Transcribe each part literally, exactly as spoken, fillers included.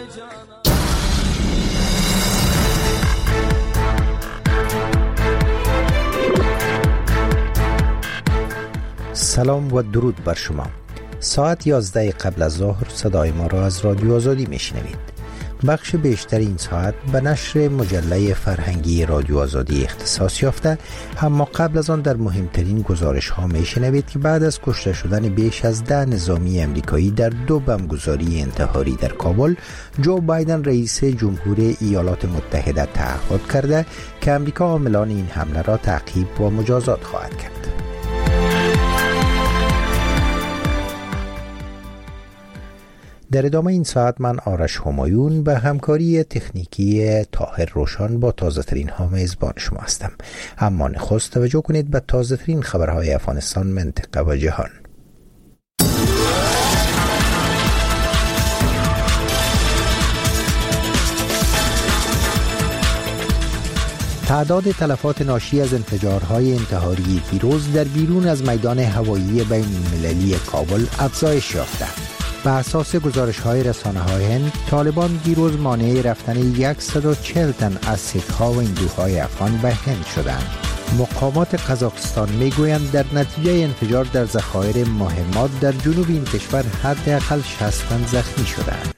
سلام و درود بر شما. ساعت یازده قبل از ظهر صدای ما را از رادیو آزادی میشنوید. بخش بیشتر این ساعت به نشر مجله فرهنگی رادیو آزادی اختصاص یافته، اما قبل از آن در مهمترین گزارش ها میشنوید که بعد از کشته شدن بیش از ده نظامی امریکایی در دو بمبگذاری انتحاری در کابل، جو بایدن رئیس جمهور ایالات متحده تعهد کرده که امریکا عاملان این حمله را تعقیب و مجازات خواهد کرد. در ادامه این ساعت من آرش همایون به همکاری تکنیکی طاهر روشن با تازه ترین ها میزبان شما هستم. اما نخست توجه کنید به تازه ترین خبرهای افغانستان، منطقه و جهان. تعداد تلفات ناشی از انفجارهای انتحاری دیروز در بیرون از میدان هوایی بین المللی کابل افزایش یافته. به اساس گزارش‌های رسانه‌های هند، طالبان دیروز مانع رفتن صد و چهل تن از سک‌ها و هندوهای افغان به هند شدند. مقامات قزاقستان میگویند در نتیجه انفجار در ذخایر مهمات در جنوب این کشور حداقل شصت تن زخمی شدند.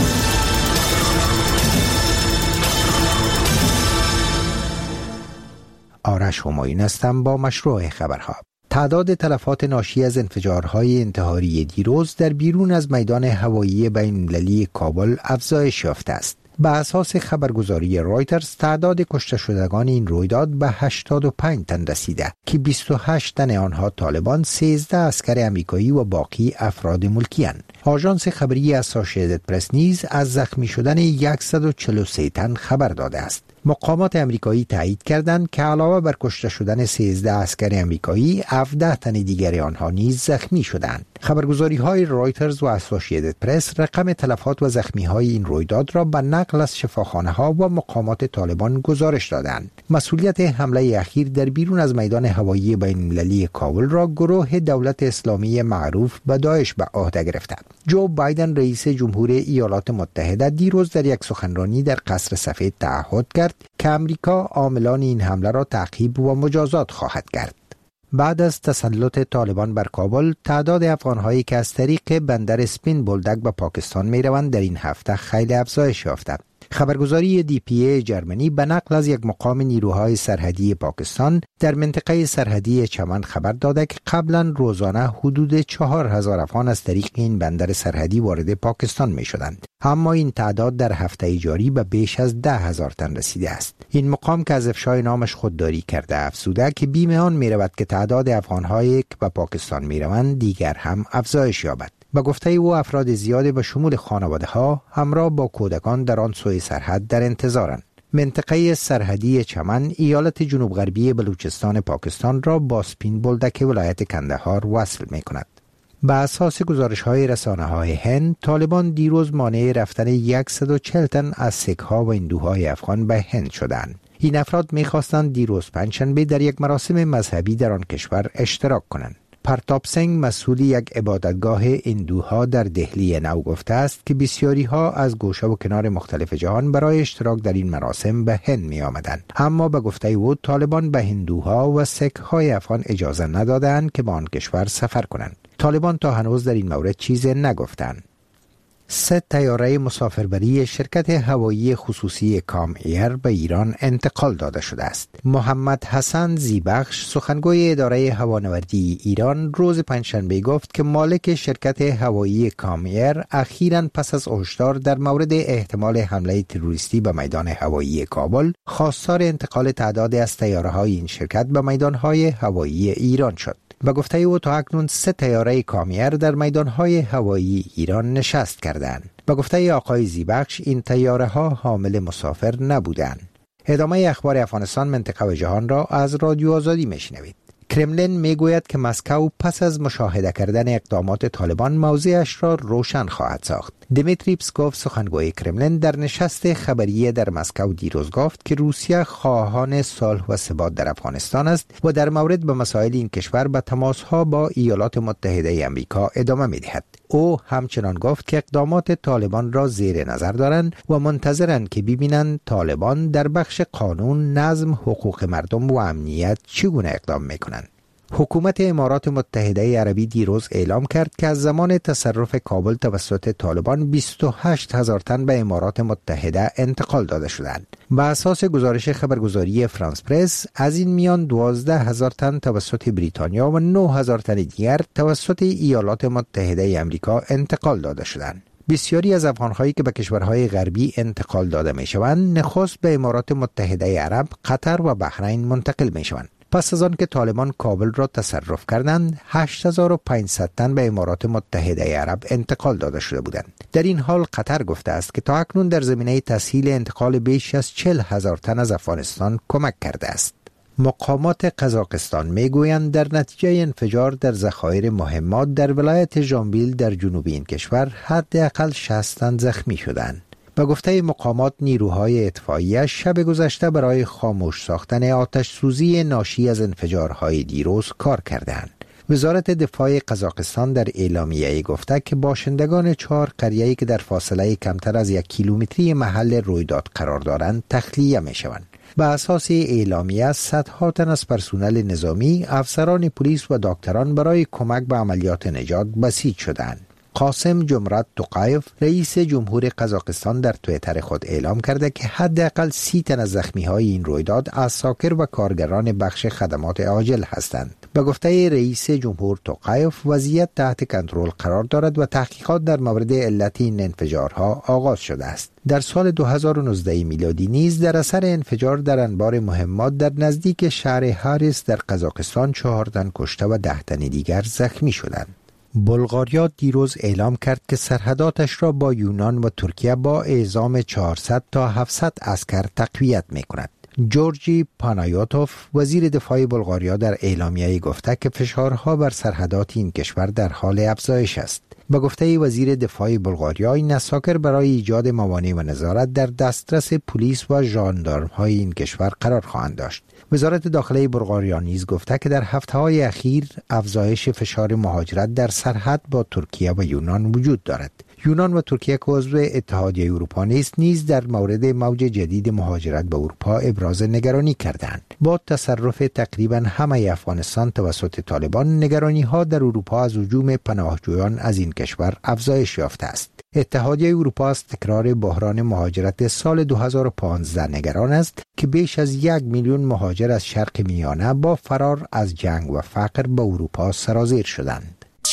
آرش همایون هستم با مشروع خبرها. تعداد تلفات ناشی از انفجارهای انتحاری دیروز در بیرون از میدان هوایی بین المللی کابل افزایش یافته است. به اساس خبرگزاری رایترز، تعداد کشته شدگان این رویداد به هشتاد و پنج تن رسیده که بیست و هشت تن آنها طالبان، سیزده عسکر امریکایی و باقی افراد ملکی اند. آژانس خبری اسوسییتد پرس نیز از زخمی شدن صد و چهل و سه تن خبر داده است. مقامات امریکایی تایید کردند که علاوه بر کشته شدن سیزده عسکر امریکایی، هفده تن دیگر آنها نیز زخمی شدند. خبرگزاری‌های رایترز و اسوسییتد پرس رقم تلفات و زخمی‌های این رویداد را به نقل از شفاخانه‌ها و مقامات طالبان گزارش دادند. مسئولیت حمله اخیر در بیرون از میدان هوایی بین المللی کابل را گروه دولت اسلامی معروف به داعش به عهده گرفته. جو بایدن رئیس جمهور ایالات متحده دیروز در یک سخنرانی در قصر سفید تعهد کرد که امریکا عاملان این حمله را تعقیب و مجازات خواهد کرد. بعد از تسلط طالبان بر کابل، تعداد افغان‌هایی که از طریق بندر اسپین بولدک به پاکستان می‌روند در این هفته خیلی افزایش یافته. خبرگزاری دی پی ای جرمنی به نقل از یک مقام نیروهای سرحدی پاکستان در منطقه سرحدی چمن خبر داده که قبلا روزانه حدود چهار هزار افغان از طریق این بندر سرحدی وارد پاکستان می شدند. اما این تعداد در هفته جاری به بیش از ده هزار تن رسیده است. این مقام که از افشای نامش خودداری کرده افزوده که بیم آن می رود که تعداد افغان‌هایی که به پاکستان می روند دیگر هم افزایش یابد. با گفته او، افراد زیادی به شمول خانواده‌ها همراه با کودکان در آن سوی سرحد در انتظارند. منطقه سرحدی چمن ایالت جنوب غربی بلوچستان پاکستان را با سپین بولدک ولایت کندهار وصل می کند. به اساس گزارش‌های رسانه‌های هند، طالبان دیروز مانع رفتن صد و چهل تن از سک‌ها و هندوهای افغان به هند شدند. این افراد می‌خواستند دیروز پنجشنبه در یک مراسم مذهبی در آن کشور اشتراک کنند. پرتاب سنگ، مسئول یک عبادتگاه هندوها در دهلی نو، گفته است که بسیاری ها از گوشه و کنار مختلف جهان برای اشتراک در این مراسم به هند می آمدند. اما به گفته او، طالبان به هندوها و سک های افغان اجازه ندادند که به آن کشور سفر کنند. طالبان تا هنوز در این مورد چیزی نگفتند. سه طیاره مسافربری شرکت هوایی خصوصی کام ایر به ایران انتقال داده شده است. محمد حسن زیبخش، سخنگوی اداره هوانوردی ایران، روز پنجشنبه گفت که مالک شرکت هوایی کام ایر اخیراً پس از هشدار در مورد احتمال حمله تروریستی به میدان هوایی کابل، خواستار انتقال تعدادی از طیاره‌های این شرکت به میدان‌های هوایی ایران شد. به گفته او، تا اکنون سه طیاره کام ایر در میدان‌های هوایی ایران نشست کردند. به گفته آقای زیبخش، این طیاره ها حامل مسافر نبودند. ادامه اخبار افغانستان، منطقه و جهان را از رادیو آزادی میشنوید. کرملین میگوید که مسکو پس از مشاهده کردن اقدامات طالبان موضعش را روشن خواهد ساخت. دمیتری پسکوف سخنگوی کرملین در نشست خبری در مسکو دیروز گفت که روسیه خواهان صلح و ثبات در افغانستان است و در مورد به مسائل این کشور به تماسها با ایالات متحده آمریکا ادامه می‌دهد. او همچنان گفت که اقدامات طالبان را زیر نظر دارند و منتظرند که ببینند طالبان در بخش قانون، نظم، حقوق مردم و امنیت چگونه اقدام می‌کنند. حکومت امارات متحده عربی دیروز اعلام کرد که از زمان تصرف کابل توسط طالبان بیست و هشت هزار تن به امارات متحده انتقال داده شدند. به اساس گزارش خبرگزاری فرانس پرس، از این میان دوازده هزار تن توسط بریتانیا و نه هزار تن دیگر توسط ایالات متحده آمریکا انتقال داده شدند. بسیاری از افغان‌هایی که به کشورهای غربی انتقال داده می‌شوند، نخست به امارات متحده عرب، قطر و بحرین منتقل می‌شوند. پس از آن که طالبان کابل را تصرف کردند، هشت هزار و پانصد تن به امارات متحده عرب انتقال داده شده بودند. در این حال قطر گفته است که تا اکنون در زمینه تسهیل انتقال بیش از چهل هزار تن از افغانستان کمک کرده است. مقامات قزاقستان میگویند در نتیجه انفجار در ذخایر مهمات در ولایت ژامبیل در جنوب این کشور حداقل شصت تن زخمی شدند. به گفته مقامات، نیروهای اطفائیه شب گذشته برای خاموش ساختن آتش سوزی ناشی از انفجارهای دیروز کار کردند. وزارت دفاع قزاقستان در اعلامیه‌ای گفته که باشندگان چهار قریه‌ای که در فاصله کمتر از یک کیلومتری محل رویداد قرار دارند تخلیه می‌شوند. به اساس اعلامیه، صدها تن از پرسنل نظامی، افسران پلیس و دکتران برای کمک به عملیات نجات بسیج شدند. قاسم جمرات توقایف، رئیس جمهور قزاقستان، در توییتر خود اعلام کرده که حداقل سی تن از زخمی‌های این رویداد عساکر و کارگران بخش خدمات عاجل هستند. به گفته رئیس جمهور توقایف، وضعیت تحت کنترل قرار دارد و تحقیقات در مورد علت این انفجارها آغاز شده است. در سال دو هزار و نوزده میلادی نیز در اثر انفجار در انبار مهمات در نزدیک شهر هاریس در قزاقستان چهار تن کشته و ده تن دیگر زخمی شدند. بلغاریا دیروز اعلام کرد که سرحداتش را با یونان و ترکیه با اعزام چهارصد تا هفتصد عسکر تقویت می‌کند. جورجی پانایوتوف، وزیر دفاع بلغاریا، در اعلامیه‌ای گفته که فشارها بر سرحدات این کشور در حال افزایش است. به گفته وزیر دفاع بلغاریا، این عساکر برای ایجاد موانع و نظارت در دسترس پلیس و ژاندارم‌های این کشور قرار خواهند داشت. وزارت داخلی بلغاریا نیز گفته که در هفته‌های اخیر افزایش فشار مهاجرت در سرحد با ترکیه و یونان وجود دارد. یونان و ترکیه که عضو اتحادیه اروپا نیست، نیز در مورد موج جدید مهاجرت به اروپا ابراز نگرانی کردند. با تصرف تقریبا همه افغانستان توسط طالبان، نگرانی‌ها در اروپا از هجوم پناهجویان از این کشور افزایش یافته است. اتحادیه اروپا از تکرار بحران مهاجرت سال دو هزار و پانزده نگران است که بیش از یک میلیون مهاجر از شرق میانه با فرار از جنگ و فقر به اروپا سرازیر شدند.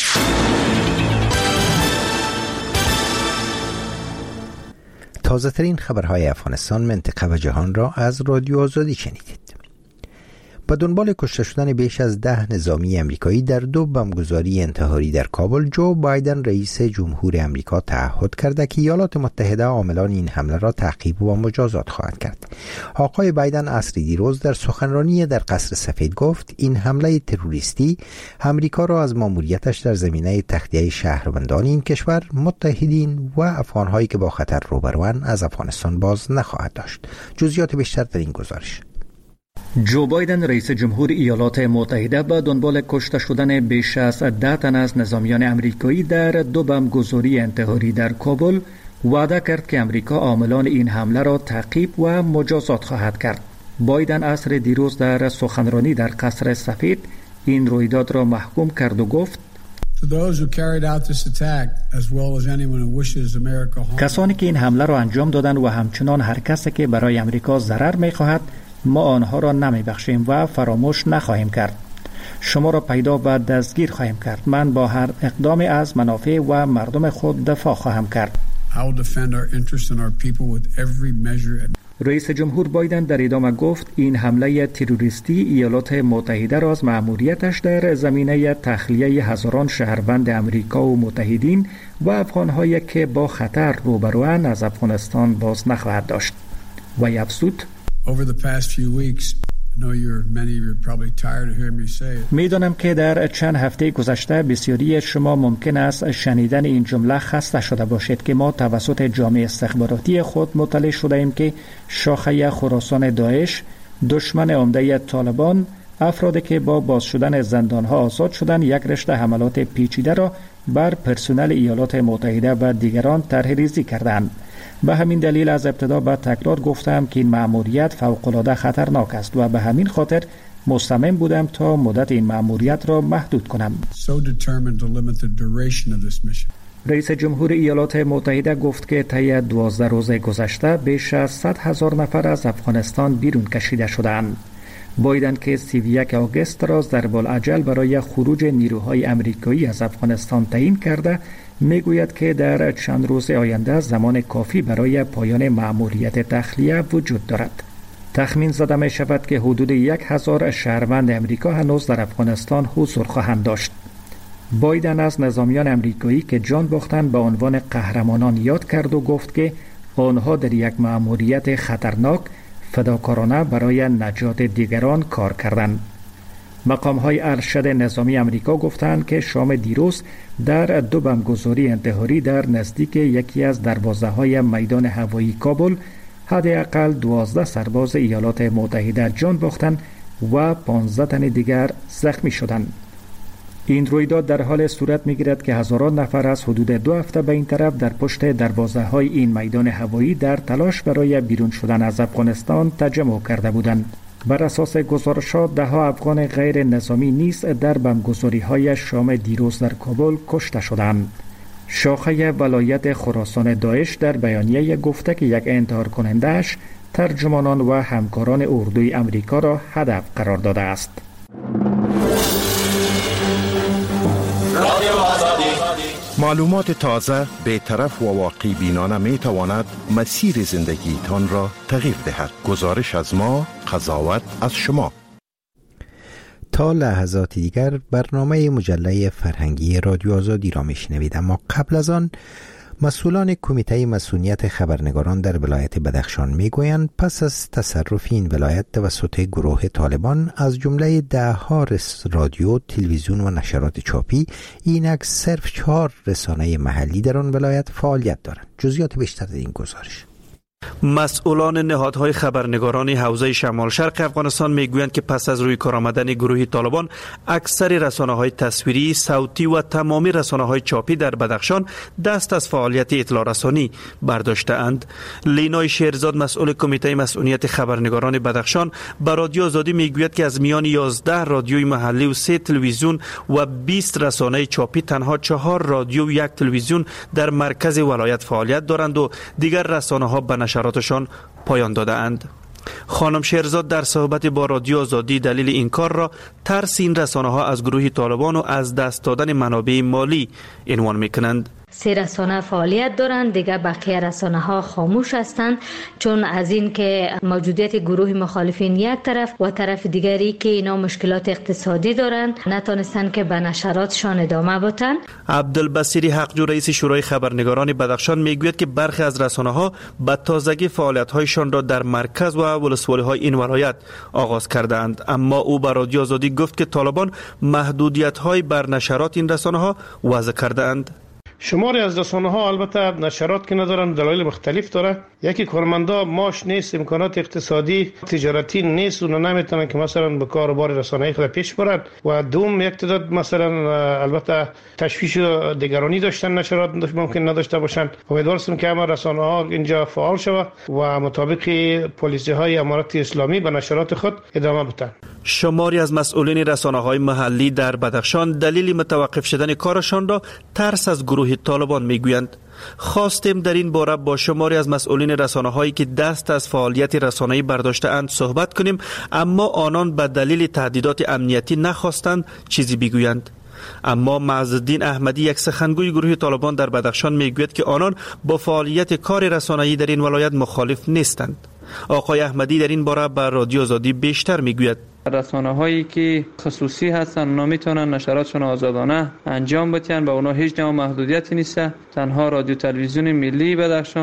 تازه ترین خبرهای افغانستان، منطقه و جهان را از رادیو آزادی شنیدید. با دنبال کشته شدن بیش از ده نظامی امریکایی در دو بمبگذاری انتحاری در کابل، جو بایدن رئیس جمهور امریکا تعهد کرده که ایالات متحده عاملان این حمله را تعقیب و مجازات خواهد کرد. آقای بایدن عصر دیروز در سخنرانی در قصر سفید گفت این حمله تروریستی امریکا را از ماموریتش در زمینه تخلیه شهروندان این کشور، متحدین و افغان‌هایی که با خطر روبروند از افغانستان باز نخواهد داشت. جزئیات بیشتر در این گزارش. جو بایدن رئیس جمهور ایالات متحده با دنبال کشته شدن بیش از ده تن از نظامیان امریکایی در دو بمبگذاری انتحاری در کابل وعده کرد که امریکا عاملان این حمله را تعقیب و مجازات خواهد کرد. بایدن عصر دیروز در سخنرانی در قصر سفید این رویداد را محکوم کرد و گفت کسانی که این حمله را انجام دادند و همچنان هر کسی که برای امریکا ضرر می‌خواهد، ما آنها را نمی‌بخشیم و فراموش نخواهیم کرد. شما را پیدا و دستگیر خواهیم کرد. من با هر اقدامی از منافع و مردم خود دفاع خواهم کرد. رئیس جمهور بایدن در ادامه گفت این حمله تروریستی ایالات متحده را از مأموریتش در زمینه تخلیه هزاران شهروند امریکا و متحدین و افغان‌هایی که با خطر روبروند از افغانستان باز نخواهد داشت. و افزود Over the past few weeks, میدانم که در چند هفته گذشته بسیاری شما ممکن است شنیدن این جمله خسته شده باشید که ما توسط جامعه استخباراتی خود مطلع شده ایم که شاخه خراسان داعش، دشمن عمده طالبان، افرادی که با باز شدن زندانها آزاد شدن یک رشته حملات پیچیده را بر پرسنل ایالات متحده و دیگران طرح ریزی کردند. به همین دلیل از ابتدا به تکرار گفتم که این مأموریت فوق‌العاده خطرناک است و به همین خاطر مصمم بودم تا مدت این مأموریت را محدود کنم. رئیس جمهور ایالات متحده گفت که طی دوازده روز گذشته بیش از صد هزار نفر از افغانستان بیرون کشیده شدند. بایدن که سی و یک آگوست را ضرب‌الاجل برای خروج نیروهای امریکایی از افغانستان تعیین کرده، میگوید که در چند روز آینده زمان کافی برای پایان مأموریت تخلیه وجود دارد. تخمین زده می شود که حدود یک هزار شهروند امریکا هنوز در افغانستان حضور خواهند داشت. بایدن از نظامیان امریکایی که جان باختند به عنوان قهرمانان یاد کرد و گفت که آنها در یک مأموریت خطرناک فداکارانه برای نجات دیگران کار کردند. مقام‌های ارشد نظامی امریکا گفتند که شام دیروز در دو بمبگذاری انتحاری در نزدیک یکی از دروازه‌های میدان هوایی کابل حداقل دوازده سرباز ایالات متحده جان باختند و پانزده تن دیگر زخمی شدند. این رویداد در حال صورت می‌گیرد که هزاران نفر از حدود دو هفته به این طرف در پشت دروازه‌های این میدان هوایی در تلاش برای بیرون شدن از افغانستان تجمع کرده بودند. بر اساس گزارشات ده‌ها افغان غیر نظامی نیز در بمبگذاری‌های شام دیروز در کابل کشته شدند. شاخه ولایت خراسان داعش در بیانیه گفته که یک انتحار کننده‌اش ترجمانان و همکاران اردوی امریکا را هدف قرار داده است. معلومات تازه، بی‌طرف و واقعی بینانه می تواند مسیر زندگی تان را تغییر دهد. گزارش از ما، قضاوت از شما. تا لحظات دیگر برنامه مجله فرهنگی رادیو آزادی را میشنوید، اما قبل از آن مسئولان کمیته مسئولیت خبرنگاران در ولایت بدخشان میگویند پس از تصرف این ولایت توسط گروه طالبان از جمله ده ها رادیو، تلویزیون و نشرات چاپی، اینک صرف چهار رسانه محلی در آن ولایت فعالیت دارند. جزئیات بیشتر در این گزارش. مسئولان نهادهای خبرنگارانی حوزه شمال شرق افغانستان میگویند که پس از روی کار آمدن گروه طالبان اکثر رسانه‌های تصویری، صوتی و تمامی رسانه‌های چاپی در بدخشان دست از فعالیت اطلاع رسانی برداشته‌اند. لینای شیرزاد مسئول کمیته مسئولیت خبرنگاران بدخشان به رادیو آزادی میگوید که از میان یازده رادیوی محلی و سه تلویزیون و بیست رسانه چاپی تنها چهار رادیو و یک تلویزیون در مرکز ولایت فعالیت دارند و دیگر رسانه‌ها به نشراتشان پایان داده اند. خانم شیرزاد در صحبت با رادیو آزادی دلیل این کار را ترس این رسانه ها از گروه طالبان و از دست دادن منابع مالی عنوان میکنند. سه رسانه فعالیت دارند، دیگه بقیه رسانه ها خاموش هستند، چون از این که موجودیت گروه مخالفین یک طرف و طرف دیگری که اینا مشکلات اقتصادی دارند نتونستند که به نشراتشان ادامه بدن. عبدالبصیری حقجو رئیس شورای خبرنگاران بدخشان میگوید که برخی از رسانه ها به تازگی فعالیت هایشان را در مرکز و ولسوالی های این ولایت آغاز کردند، اما او به رادیو آزادی گفت که طالبان محدودیت های بر نشرات این رسانه ها وضع کردند. شماری از رسانه ها البته نشرات که ندارن، دلایل مختلف داره. یکی کارمندا ماش نیست، امکانات اقتصادی تجارتی نیست، اونا نمیتونن که مثلا به کاروبار رسانه‌ای خود پیش برن. و دوم یک تعداد مثلا البته تشویش دیگرانی داشتن، نشرات ممکن نداشته باشن. امیدوارم که همه رسانه ها اینجا فعال شود و مطابق پالیسی های امارات اسلامی به نشرات خود ادامه بدن. شماری از مسئولین رسانه‌های محلی در بدخشان دلیل متوقف شدن کارشان را ترس از گروه طالبان میگویند. خواستیم در این باره با شماری از مسئولین رسانه‌هایی که دست از فعالیت رسانه‌ای برداشته‌اند صحبت کنیم، اما آنان به دلیل تهدیدات امنیتی نخواستند چیزی بگویند. اما معزالدین احمدی، یک سخنگوی گروه طالبان در بدخشان، میگوید که آنان با فعالیت کار رسانه‌ای در این ولایت مخالف نیستند. آقای احمدی در این باره به رادیو آزادی بیشتر میگوید. رسانه هایی که خصوصی هستن اونا میتونن نشراتشون آزادانه انجام بدن و اونا هیچ نوع محدودیتی نیست. تنها رادیو تلویزیون ملی بدخشان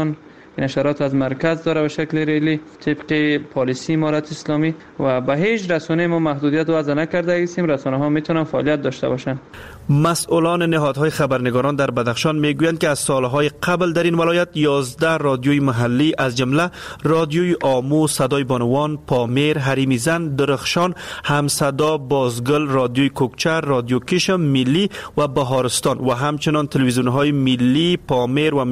نشرات از مرکز داره به شکل ریلی طبق پالیسی امارت اسلامی و به هیچ رسانه ما محدودیت وضع نکرده هستیم. رسانه ها میتونن فعالیت داشته باشن. مسئولان نهادهای خبرنگاران در بدخشان میگویند که از سالهای قبل در این ولایت یازده رادیوی محلی از جمله رادیوی آمو، صدای بانوان، پامیر، حریمی زن، درخشان، همصدا، بازگل، رادیوی کوکچر، رادیو کشم، ملی و بهارستان و همچنان تلویزیون‌های ملی، پامیر و